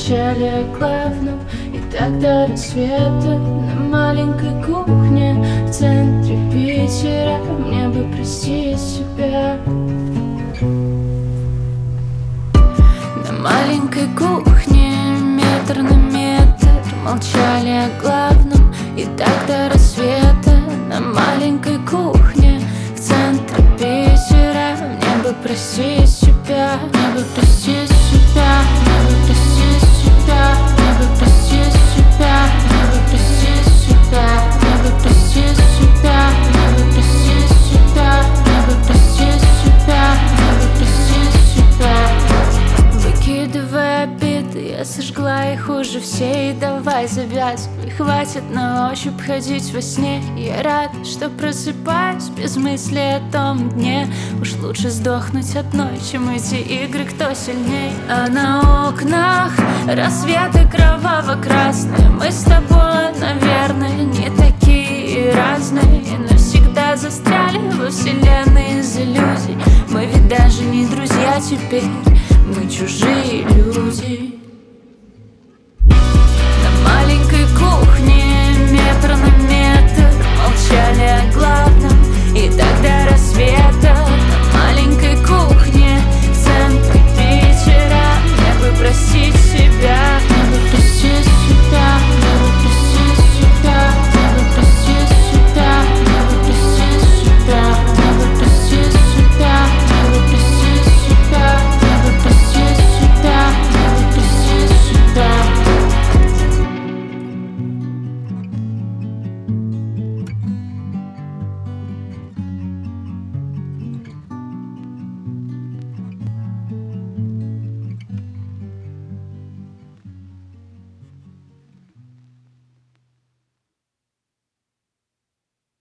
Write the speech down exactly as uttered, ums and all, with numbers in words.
Молчали о главном, и так до рассвета. На маленькой кухне в центре Питера мне бы простить себя. На маленькой кухне метр на метр молчали о главном, и так до рассвета. На маленькой кухне в центре Питера мне бы простить себя, мне бы простить себя, мне бы простить себя, мне бы простить себя, мне бы простить себя, мне бы простить себя, мне бы простить себя, мне бы простить себя, мне бы простить себя. Выкидывая обиды, я сожгла их уже все, и давай завязывай. Хватит на ощупь ходить во сне. Я рада, что просыпаюсь без мысли о том дне. Уж лучше сдохнуть одной, чем эти игры, кто сильней. А на окнах рассветы кроваво-красные. Мы с тобой, наверное, не такие разные, навсегда застряли во вселенной из иллюзий. Мы ведь даже не друзья теперь, мы чужие люди.